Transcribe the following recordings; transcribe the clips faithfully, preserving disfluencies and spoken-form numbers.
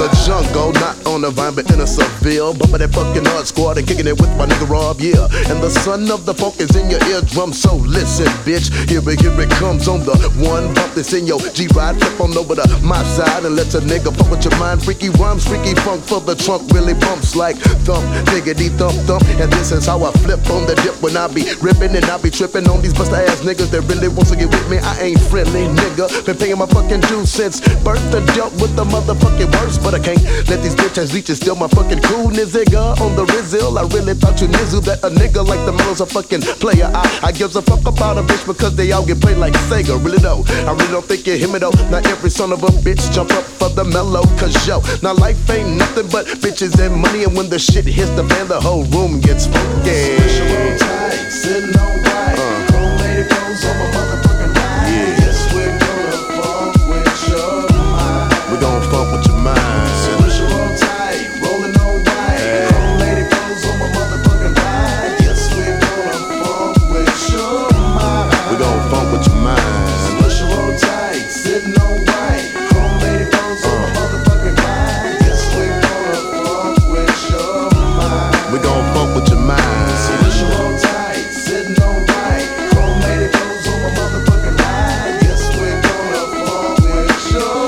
the jungle, not on the vine, but in a Seville. Bumping that fucking hard squad and kicking it with my nigga Rob, yeah. And the son of the funk is in your eardrum, so listen, bitch. Here it, here it comes on the one bump that's in your G-Ride. Flip on over to my side and let a nigga fuck with your mind. Freaky rhymes, freaky funk for the trunk really bumps like thump, diggity thump thump. And this is how I flip on the dip when I be ripping and I be tripping on these busta ass niggas that really wants to get with me. I ain't friendly, nigga. Been paying my fucking dues since birth and dealt with the motherfucking worst, but I can't let these bitch ass leeches steal my fucking coolness, nigga. On the Rizzill, I really thought you knew that a nigga like the Mellows a fucking player. I, I gives a fuck about a bitch because they all get played like Sega. Really though, I really don't think you hear me though. Not every son of a bitch jump up for the mellow, cause yo, now life ain't nothing but bitches and money, and when the shit hits the fan, the whole room gets funky. Tight, sitting on white, uh. Chrome lady goes on my motherfucking ride. Yeah. Yes, we're gonna funk with your mind. We gon' funk with your mind. So push your roll tight, rolling on white. Yeah. Chrome lady goes on my motherfucking ride. Yes, we're gonna funk with your mind. We gon' funk with your mind. So push your roll tight, sitting on white. Chrome lady goes on my motherfucking ride. Yes, we're gonna funk with your mind. We gon' funk with your mind. So push your roll tight, sitting on white. Chrome lady goes on my motherfucking ride. Yes, we're gonna funk with your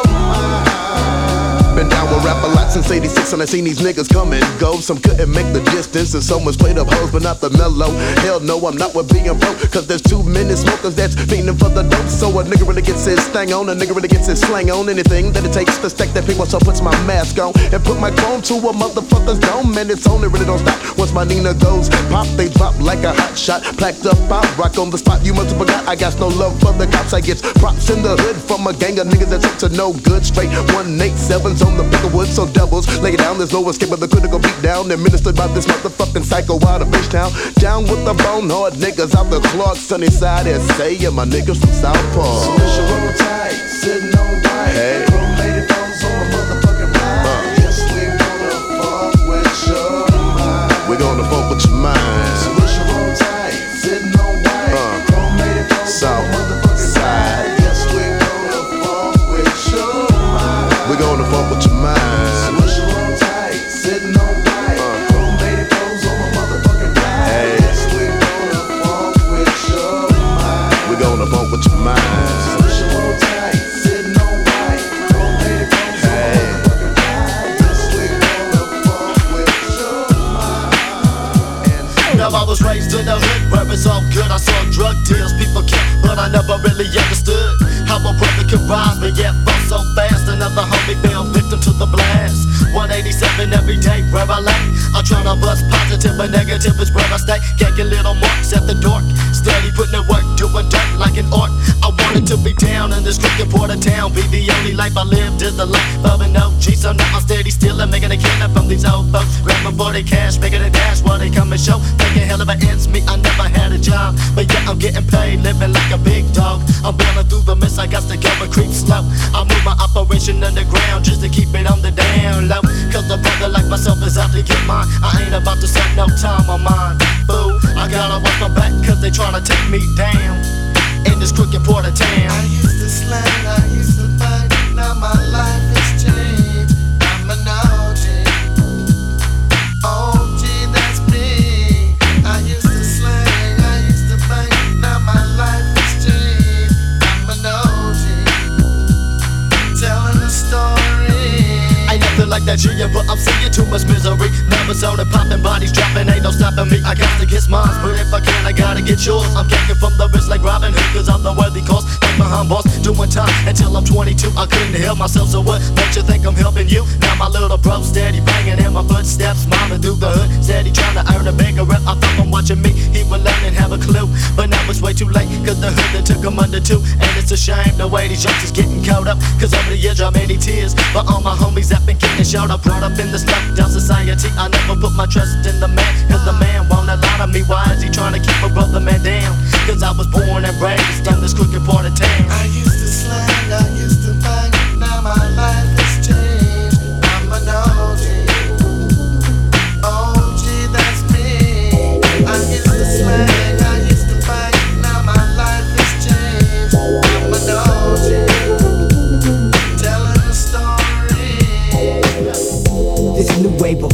mind. Been down with rap a lot since eighty-six, and I seen these niggas come and go. Some couldn't make the distance, and some was played up hoes, but not the mellow. Hell no, I'm not with being broke, cause there's too many smokers that's fiending for the dope. So a nigga really gets his thing on, a nigga really gets his slang on. Anything that it takes to stack that paper, so puts my mask on and put my chrome to a motherfucker's dome. And it's only really don't stop once my Nina goes pop, they drop like a hot shot. Placked up, I rock on the spot. You must have forgot I got no love for the cops. I get props in the hood from a gang of niggas that's up to no good. Straight one eight sevens on the pick of wood, so doubles lay it down. There's no escape of the critical beat down. Administered by this motherfucking psycho out of bitch town. Down with the bone hard niggas out the Clark, sunny side S A, and my niggas from South Park. So push your roll tight, sitting on white. Hey. Chrome lady goes on my motherfucking ride. Uh. Yes, we're gonna funk with your mind. We gonna funk with your mind. So push your roll tight, sitting on white. Uh. Chrome lady goes South on my motherfucking side. ride. Yes, we're gonna funk with your mind. We gonna funk with your mind. So push your roll tight, sitting on white. Uh. Chrome lady goes on my motherfucking ride. Hey. Yes, we're gonna funk with your mind. We gonna funk with your mind. So push your roll tight, sitting on white. Chrome lady goes on my Hey. motherfucking ride. Yes, we're gonna funk with your mind. Now I was raised in the hood where it's all good. I saw drug deals, people kill, but I never really understood how a brother could rise, but yet fall so fast. Another homie fell victim to the blast. one eighty-seven every day where I lay. I'm trying to bust positive, but negative is where I stay. Kicking little marks at the door, steady putting in work, doing dirt like an art. I wanted to be down in this crooked part of town. Be the only life I lived is the life of an O G. So now I'm steady still and making a killing from these old folks. Grabbing for their cash, making a dash while they come and show. Making hell of an ends me, I never had a job, but yeah, I'm getting paid, living like a big dog. I'm bailing through the mist, I got to go and creep slow. I move my operation underground just to keep it on the down low. Cause a brother like myself is out to get mine. I ain't about to set no time on mine. Fool, I gotta watch my back cause they tryna take me down in this crooked part of town. I used to slang, I used to fight. Now my life has changed. I'm an O G. O G, that's me. I used to slang, I used to fight. Now my life has changed. I'm an O G. Telling the story. Ain't nothing like that G, but I'm seeing too much misery. Numbers on the popping, bodies dropping, ain't no stopping me. I got to get mine, but if I can, I gotta get yours. I'm kicking from the wrist like Robin Hood, cause I'm the worthy cause. Like behind boss, doing time until I'm twenty-two. I couldn't help myself, so what makes you think I'm helping you? Now my little bro steady banging in my footsteps, mama through the hood, steady trying to earn a bigger rep. I thought from watching me, he would learn and have a clue, but now it's way too late, cause the hood that took him under two. And it's a shame the way these youngsters getting caught up, cause over the years I made tears, but all my homies that been getting shot up, brought up in the stuff down society. I never put my trust in the man, cause the man won't allow me. Why is he trying to keep a brother man down? Cause I was born and raised in this crooked part of town. I used to slang, I used to fight. Now my life has changed. I'm an O G. O G, that's me. I used to slang, I used to fight. Now my life has changed. I'm an O G. Telling the story.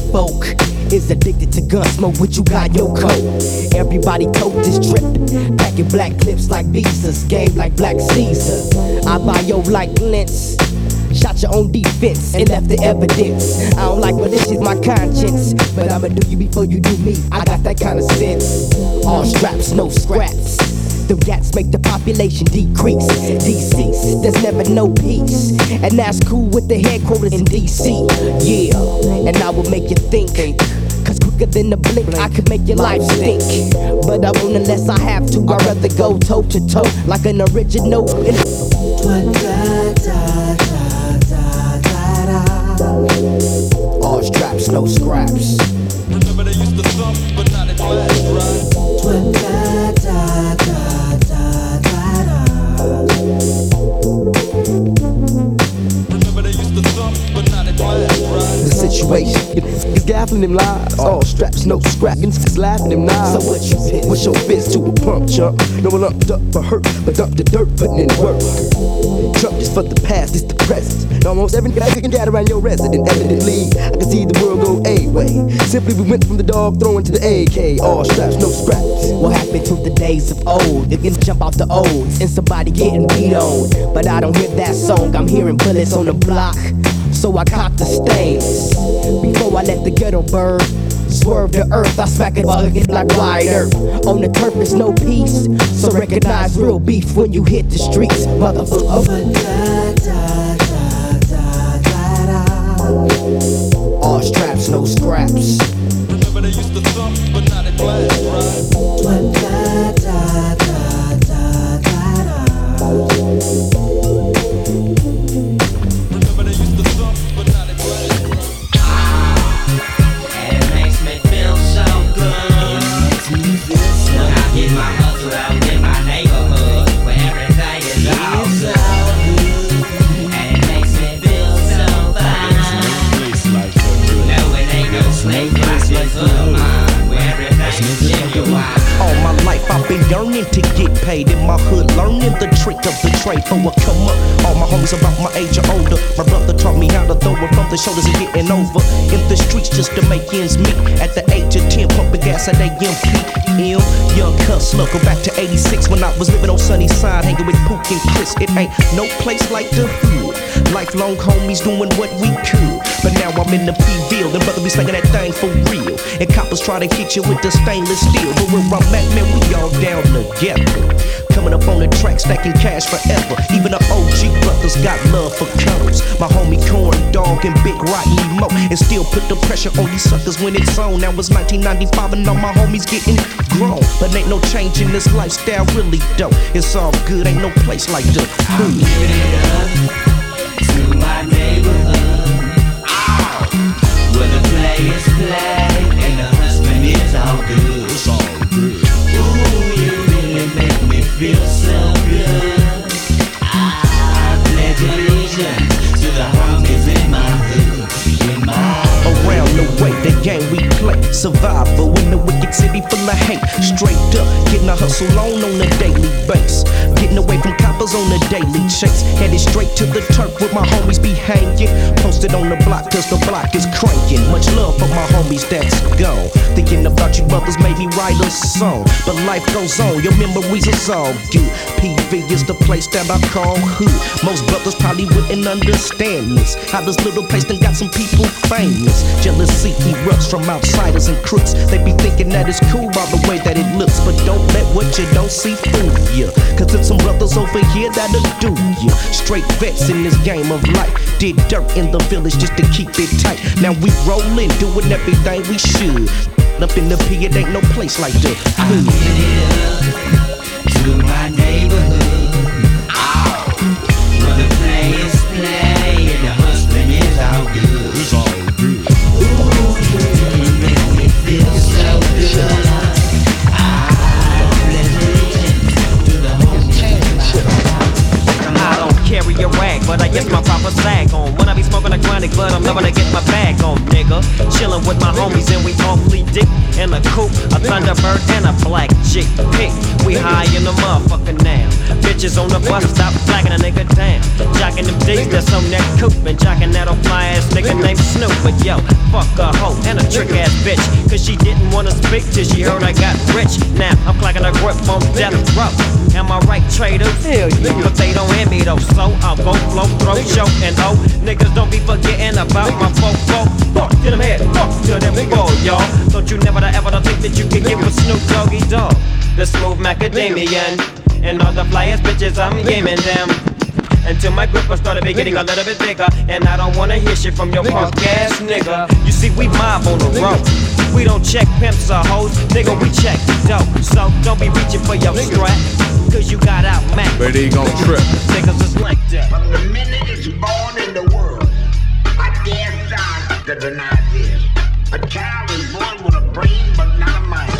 folk is addicted to gun smoke, but you got your coat. Everybody coat this trip, packing black clips like visas, game like Black Caesar. I buy your like lens, shot your own defense and left the evidence. I don't like, but this is my conscience. But I'ma do you before you do me. I got that kind of sense. All straps, no scraps. The gats make the population decrease. Deceased, there's never no peace. And that's cool with the headquarters in D C. Yeah, and I will make you think. Cause quicker than the blink, I could make your life stink. But I won't unless I have to. I'd rather go toe to toe like an original. All straps, no scraps. Remember they used to thump, but not in class, right? Remember they used to thump, but not in class, right? The situation is gaffling them lies. All straps, no scrapping, it's laughing them knives. So what you pick? What's your fist to a pump chump? No one upped up for hurt, but dump the dirt, putting in work. Trump is for the past, it's the present. And almost every guy you can gather around your resident. Evidently, I can see the world go A-way. Simply we went from the dog throwing to the A K. All straps, no scraps. What happened to the days of old? You can jump off the O's and somebody getting beat on. But I don't hear that song, I'm hearing bullets on the block. So I caught the stains before I let the ghetto bird swerve the earth. I smack it while it get like wide earth. On the turf is no peace, so recognize real beef when you hit the streets, motherfucker. All straps, no scraps. Remember they used to thump, but not in class, right? Remember they used to thump, but not in class, right? And it makes me feel so good when I get my hustle out in my neighborhood where everything is all good. And it makes me feel so fine. No, it ain't no place like this of mine where everything is genuine. All my life I've been yearning to get paid in my hood, learning the trick of the trade for a come up. All my homies about my age or older. My brother taught me how to throw it from the shoulders and getting over in the streets just to make ends meet. At the age of ten, pumping gas at A M P M. Young hustler, go back to eighty-six when I was living on Sunnyside, hanging with Pook and Chris. It ain't no place like the hood. Lifelong homies doing what we could. But now I'm in the P-ville, and brother be slinging that thing for real. And coppers try to hit you with the stainless steel. But where I'm at, man, we all down together. Coming up on the track, stacking cash forever. Even the O G brothers got love for colors. My homie Corn Dog and Big Rodney Mo. And still put the pressure on these suckers when it's on. Now it's nineteen ninety-five and all my homies getting grown. But ain't no change in this lifestyle, really dope. It's all good, ain't no place like the hood. Giving it up to my neighborhood, where the players play and the hustling is all good. It's all good. Ooh, you really make me feel so good. I pledge allegiance to the homies in my hood, in my Around the way, the game we play. Survival in the wicked city full of hate. Straight up, getting a hustle on on a daily base. Getting away from coppers on a daily chase. Headed straight to the turf where my homies be hanging. Posted on the block cause the block is cranking. Much love for my homies that's gone. Thinking about you brothers made me write a song. But life goes on, your memories is all good. P V is the place that I call hood. Most brothers probably wouldn't understand this. How this little place done got some people famous. Jealousy erupts from outsiders and crooks. They be thinking that it's cool by the way that it looks. But don't let what you don't see fool ya. Cause there's some brothers over here that'll do ya. Straight vets in this game of life. Did dirt in the village just to keep it tight. Now we rollin', doing everything we should. Up in the P, it ain't no place like the hood. to my neighborhood, where the players play and the hustling is all good. It's all good. Ooh, you make me feel so good. I pledge allegiance to the homies. I don't carry a rag, but I get my proper sag on. When I be smoking a chronic, but I'm never gonna get my bag on, nigga. Chillin' with my homies and we awfully dick in a coupe, a Thunderbird and a black chick pick. We high in the motherfucker now. Bitches on the bus stop flagging a nigga down. Jockin' them D's that's on that coupe and jockin' that old fly ass nigga named Snoop. But yo, fuck a hoe and a trick ass bitch. Cause she didn't wanna speak till she heard I got rich. Now I'm clacking a grip on death row. Am I right, traders? Hell yeah. But they don't hear me though, so I'll go flow, throw, show, and oh, niggas don't be forgetting about my fofo. Fuck to them head, fuck to them ball, y'all. Don't you never ever think that you can get with Snoop Doggy Dogg, the smooth macadamian, and all the flyest bitches I'm gaming them. Until my gripper started be getting a little bit bigger, and I don't wanna hear shit from your punk ass nigga. You see, we mob on the road. We don't check pimps or hoes, nigga, we check dope. So don't be reaching for your strap, cause you got out Mac. But he gon' trip. Niggas is like that. From the minute it's born in the world, I dare science to deny this. A child is born with a brain but not a mind.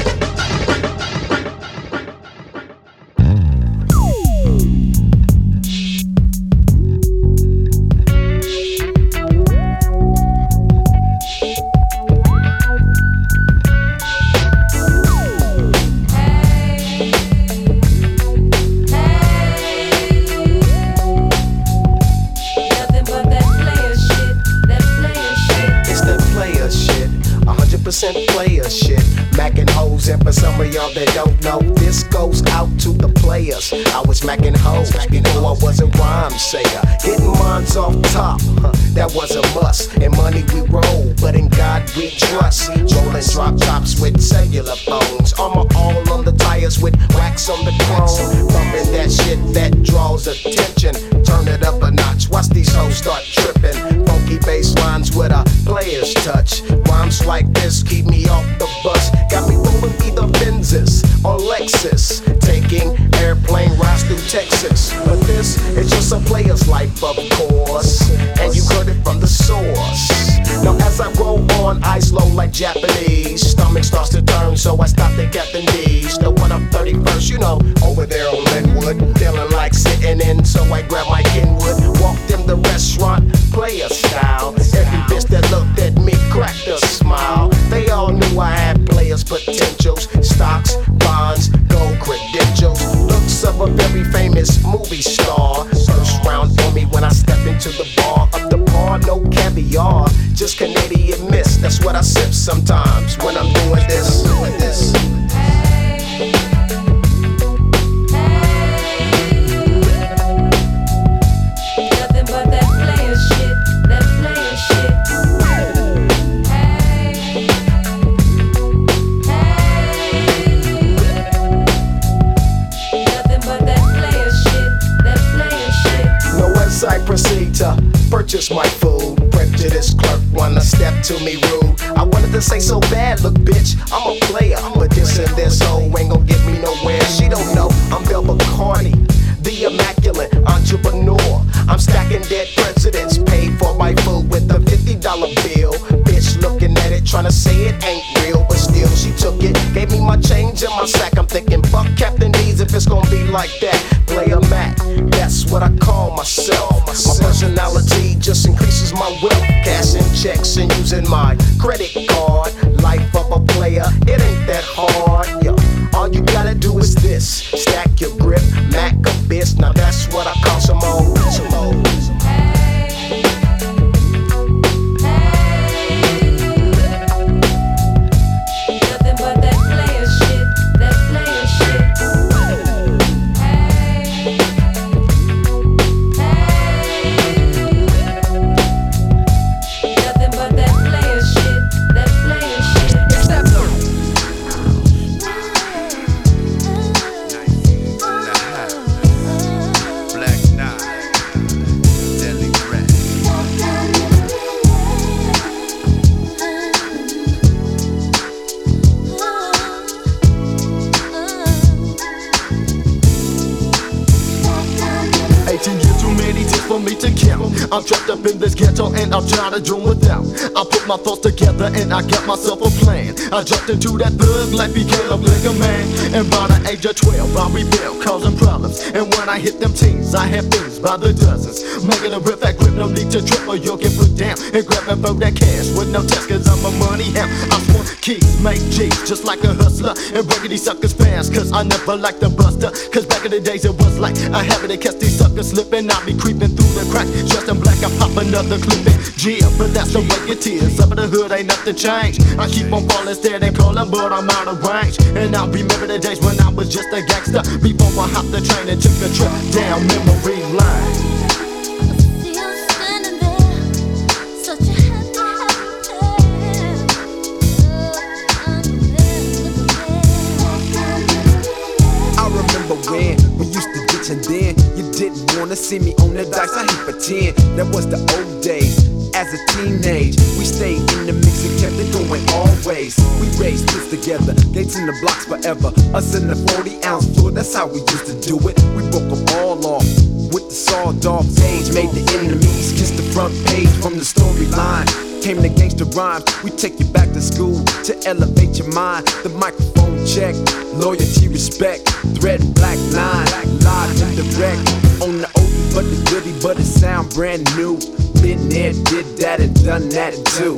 Player shit, macking hoes, and for some of y'all that don't know, this goes out to the players. I was macking hoes before I was a rhyme sayer, getting mines off top, huh, that was a must. In money we roll, but in God we trust. Rolling drop tops with cellular phones, armor all on the tires with wax on the chrome. Bumping that shit that draws attention. Turn it up a notch, watch these hoes start tripping. Funky bass lines with a player's touch. Rhymes like this keep me off the bus. Got me rolling either Benzes or Lexus, taking airplane rides through Texas. But this is just a player's life, of course, and you heard it from the source. Now as I roll on, ice low like Japanese. Stomach starts to turn, so I stop at Captain D's. The one up thirty-first, you know, over there on Linwood. Feeling like sitting in, so I grab my Kenwood. Walked in the restaurant, player style. Every bitch that looked at me cracked a smile. They all knew I had players' potentials. Stocks, bonds, gold credentials. Looks of a very famous movie star. First round for me when I step into the bar. Up the bar, no caviar, just Canadian mist. That's what I sip sometimes when I'm doing this. Doing this. I proceed to purchase my food. Prejudice clerk wanna step to me rude. I wanted to say so bad, look bitch, I'm a player, but this and this hoe ain't gon' get me nowhere. She don't know I'm Belva Carney, the immaculate entrepreneur. I'm stacking dead presidents, paid for my food with a fifty dollar bill. Bitch looking at it, trying to say it ain't real, but still she took it, gave me my change in my sack. I'm thinking fuck Captain D's if it's gonna be like that. Player Mac, that's what I call myself. My personality just increases my wealth. Cashing checks and using my credit card. Life of a player, it ain't that hard. Yo, all you gotta do is this: stack your grip, Mac a bitch. Now that's what I call some old, some old. I'm trapped up in this ghetto and I'm trying to do without. I put my thoughts together and I got myself a plan. I jumped into that thug life, became a bigger man. And by the age of twelve I rebelled, causing problems. And when I hit them teens, I had things guns by the dozens. Making a real fat grip, no need to trip or you'll get put down. And grab and throw that cash with no test, cause I'm a money hound. I want keys, make G's, just like a hustler. And breaking these suckers fast, cause I never liked the buster. Cause back in the days it was like a habit to catch these suckers slipping. I'll be creeping through the crack, dressed in black, I pop another clip in jail. But that's the way it is, up in the hood ain't nothing changed. I keep on falling, staring and calling, but I'm out of range. And I remember the days when I was just a gangster, before I hopped the train and took a trip down memory lane. When we used to ditch and then you didn't wanna see me on the dice, I hate pretend. That was the old days. As a teenage, we stayed in the mix and kept it going always. We raised kids together, gates in the blocks forever. Us in the forty ounce floor, that's how we used to do it. We broke them all off with the sawed-off gauge. Made the enemies kiss the front page from the storyline. Came the gangster rhymes, we take you back to school to elevate your mind. The microphone check, loyalty, respect, thread black line, live and direct. On the oldie but the goodie, but it sound brand new. Been there, did that and done that too.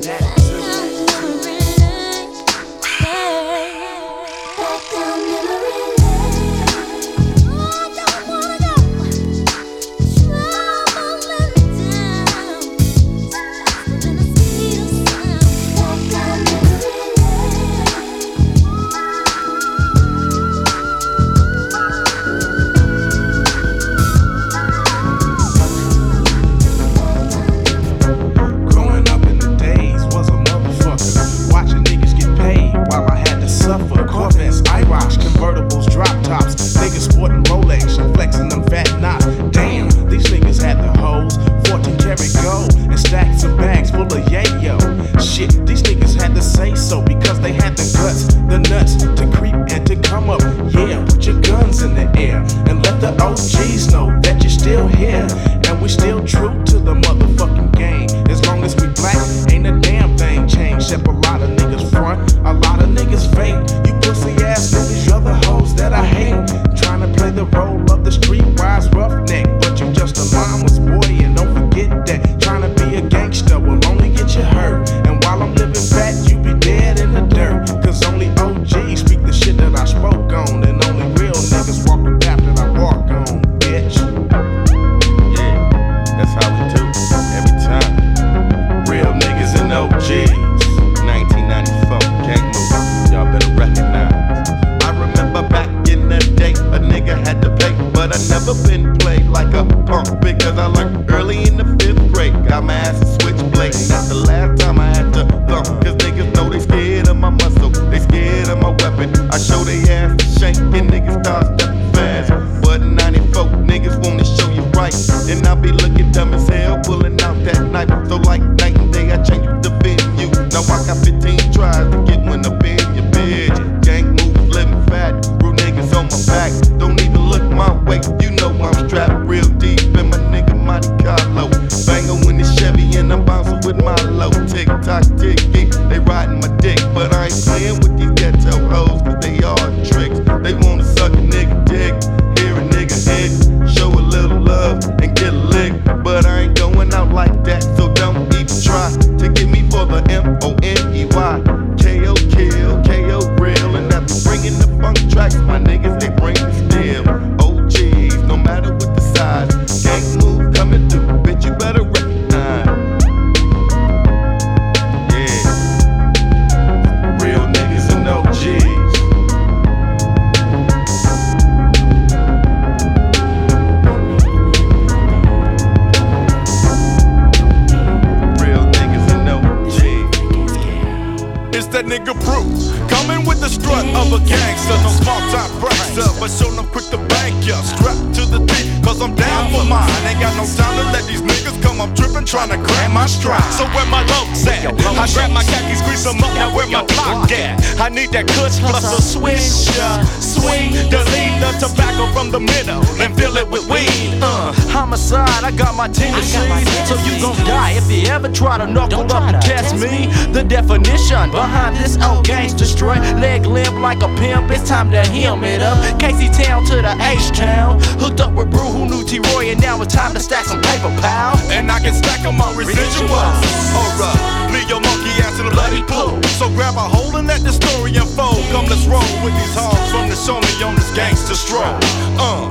Try to knuckle up and test me. The definition behind behind this old gangster strut. Leg limp like a pimp, it's time to hem it up. Casey Town to the H-Town. Hooked up with Brew who knew T-Roy, and now it's time to stack some paper, pal. And I can stack them on residuals. Alright, leave your monkey ass in a bloody pool. So grab a hole and let the story unfold. Come, let's roll with these hogs from the show me on this gangster stroll. Uh.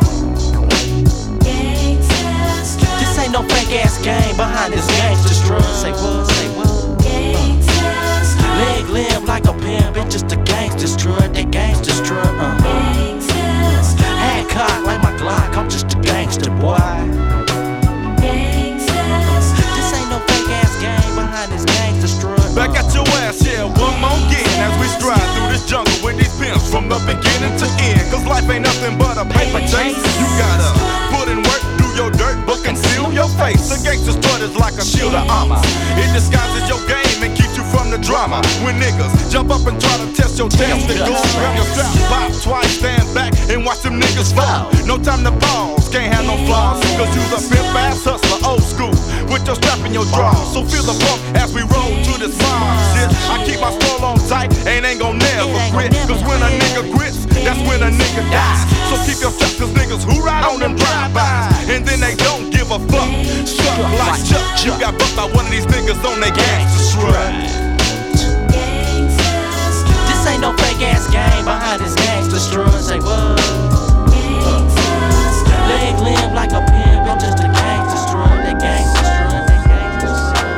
This ain't no fake ass game behind this gangster strut. Say what? Say what? Uh. Leg limp like a pimp, it's just a gangster strut. That gangster strut. Uh. Hand cocked like my Glock, I'm just a gangster boy. This ain't no fake ass game behind this gangster strut. Back at your ass, yeah, one more again as we stride through this jungle with these pimps from the beginning to end. Cause life ain't nothing but a paper chase. You gotta put in work, do your dirt, but conceal your face. The gangster strut is like a shield of armor. It disguises your game and keeps you from the drama. When niggas jump up and try to test your dance, they go grab your strap, pop twice, stand back and watch them niggas fall. No time to pause, can't have no flaws. Cause you's a pimp ass hustler, old school, with your strap in your drawers. So feel the funk as we roll to this mob shit. I keep my skull on tight and ain't gon' never quit. Cause when a nigga grits, that's when a nigga dies. So keep your strap, cause niggas who ride on them drive-bys, and then they don't give a fuck. Shut like Chuck, you got bucked by one of these niggas on their gangster strut. This ain't no fake ass game behind this gangster strut. Say what? Leg limp like a pimp, it's just a gangster strut. That gangster strut, that gangster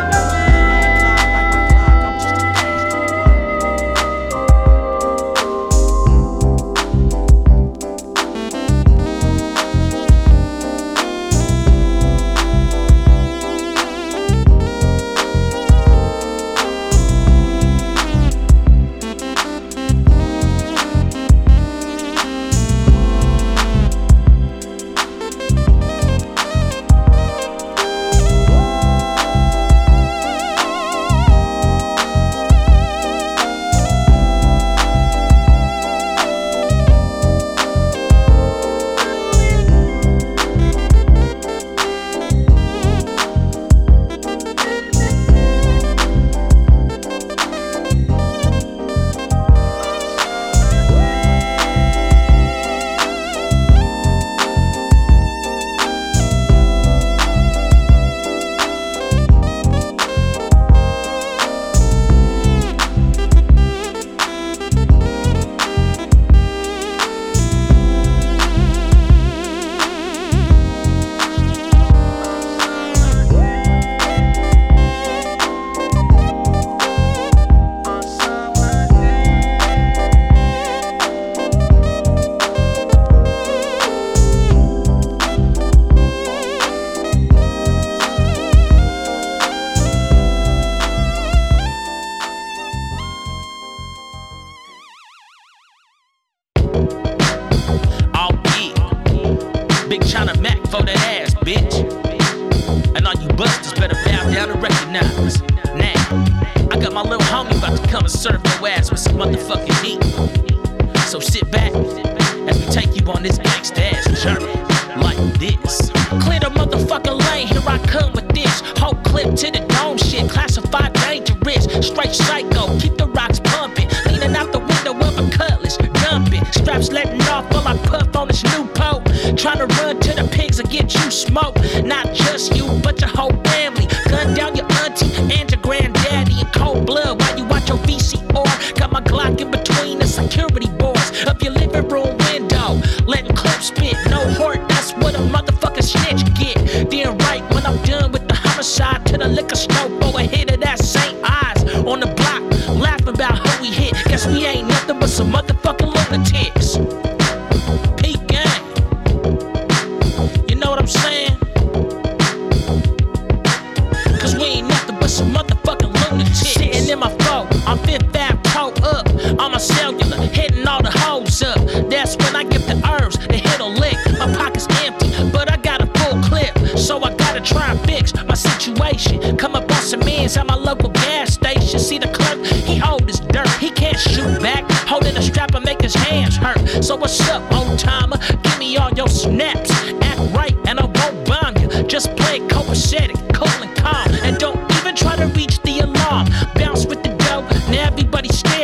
So what's up, old timer? Give me all your snaps. Act right and I won't bomb you. Just play copacetic, cool and calm. And don't even try to reach the alarm. Bounce with the dough, now everybody stand.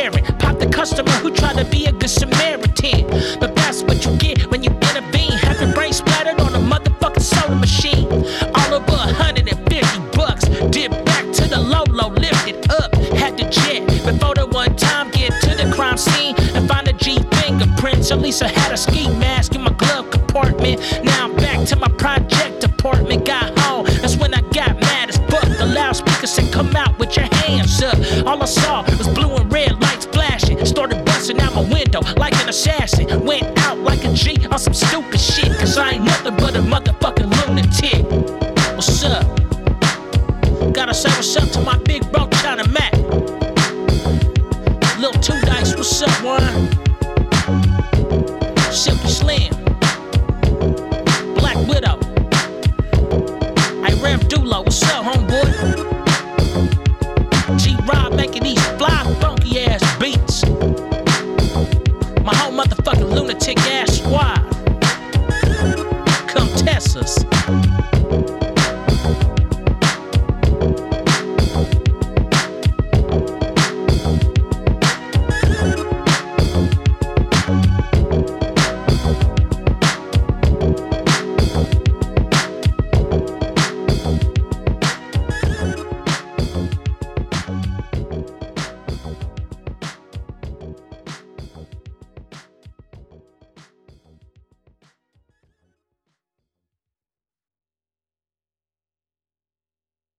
customer who tried to be a good Samaritan. But that's what you get when you intervene. Have your brain splattered on a motherfucking soda machine. All over a hundred and fifty bucks. Dip back to the low low, lift it up. Had to jet before the one time get to the crime scene and find the G fingerprints. At least I had a ski mask in my glove compartment. Now I'm back to my project apartment. Got home, that's when I got mad as fuck. The loudspeaker said, "Come out with your hands up." All I saw was blue and red lights flashing. Started busting out my window like an assassin. Went out like a G on some stupid shit. Cause I ain't nothing but a motherfucker